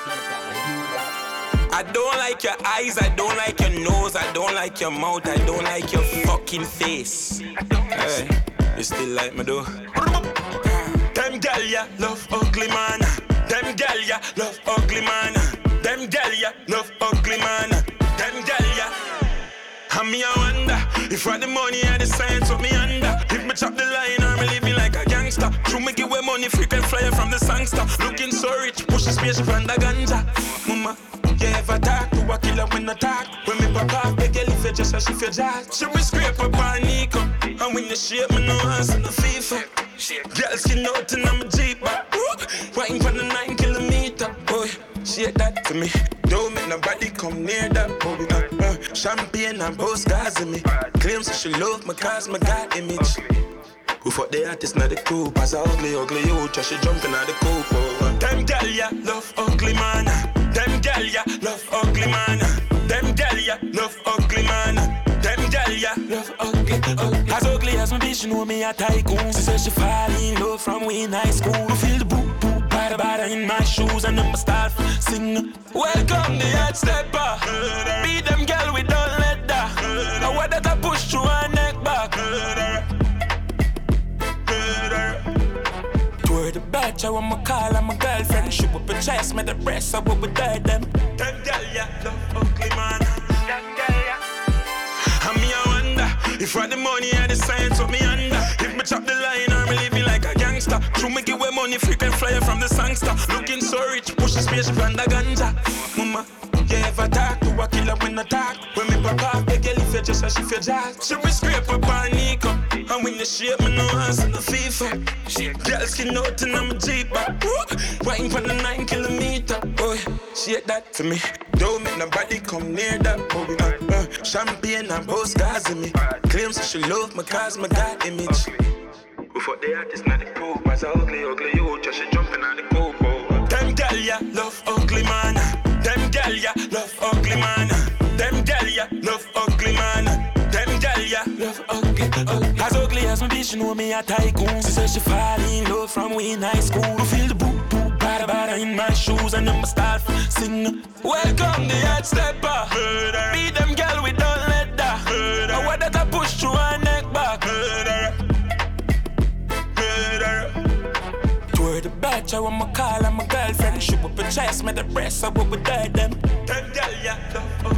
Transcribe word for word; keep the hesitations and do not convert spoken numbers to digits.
I don't like your eyes, I don't like your nose, I don't like your mouth, I don't like your fucking face. Hey, you still like me though? Them gal ya love ugly man. Them gal ya love ugly man. Them gal ya love ugly man. Them gal ya. And me I wonder if for the money and the science of me under. If me chop the line or me living like a gangster. True me give away money, frequent flyer from the sangster. Looking so rich, push the spaceship and the ganja. Mama, you ever talk to a killer when I talk? When me pop off, beg you lift your just as if you jazz. She be scrape up on Nico. And when you shape me no hands in the FIFA. Girls skin out in my Jeep. Waiting for the nine kilometer. Boy, shake that to me. Don't make nobody come near that. Boy, uh, uh, champagne and both guys in me. Claims that she love my cause, my God image. Who fuck the artist, not the crew. Pass a ugly, ugly youth. She jumping out the coop. Oh. Them gal ya love ugly man. Them gal ya love ugly man. Them gal ya love ugly man. Them gal ya love ugly, ugly. As ugly as my bitch, you know me a tycoon. She said she fall in love from we in high school. You feel the boot, boot, bada, bada in my shoes. And then I start sing. Welcome the hot stepper. Be them gal, we don't let that. I want that I push through her neck back. Toward the batch, I want my call and my girlfriend. Shoot up her chest, make the breast, I will be dead them. Them gal, yeah, love ugly man. Them gal, yeah. And me I wonder if for the money and the science of me under. If me chop the line or me living like a gangster. True me give away money, frequent flyer from the sangster. Looking so rich, push the spaceship and the ganja. Mama, you ever talk to a killer when I talk? When me pop off, beg you lift your just as if you jazz. She be scrape up on Nico. And when you shape me no hands in the FIFA. Girls skin out in my Jeep. Waiting for the nine kilometer. Boy, shake that for me. Don't make nobody come near that. Boy, uh, uh, champagne and both guys in me. Claims that she love my cause, my God image. Who fuck the artist, not the crew. Pass a ugly, ugly youth. Just she jumping on the coop. Oh. Them gal ya love ugly man. Them gal ya love ugly man. Them gal ya love ugly man. Them gal ya love ugly, ugly. As ugly as my bitch, you know me a tycoon. She said she fall in love from we in high school. You feel the boot, boot, bada, bada in my shoes. And then I start sing. Welcome the hot stepper. Be them gal, we don't let that. I want that I push through her neck back. Toward the batch, I want my call and my girlfriend. Shoot up her chest, make the breast, I will be dead them. Them gal, yeah, love